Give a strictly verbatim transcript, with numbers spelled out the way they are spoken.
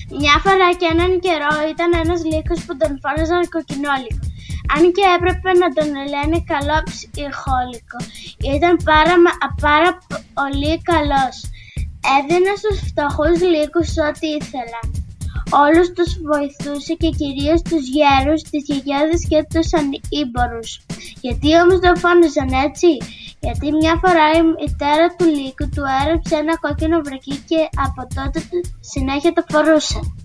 Μια φορά και έναν καιρό ήταν ένας λύκος που τον φώναζαν κοκκινόλυκο. Αν και έπρεπε να τον λένε καλόψυχόλυκο, ήταν πάρα, πάρα πολύ καλός. Έδινε στους φτωχούς λύκους ό,τι ήθελαν. Όλους τους βοηθούσε και κυρίως τους γέρους, τις γιαγιάδες και τους ανήμπορους. Γιατί όμως τον φώναζαν έτσι? Γιατί μια φορά η μητέρα του λύκου του έρωψε ένα κόκκινο βρακί και από τότε συνέχεια το φορούσε.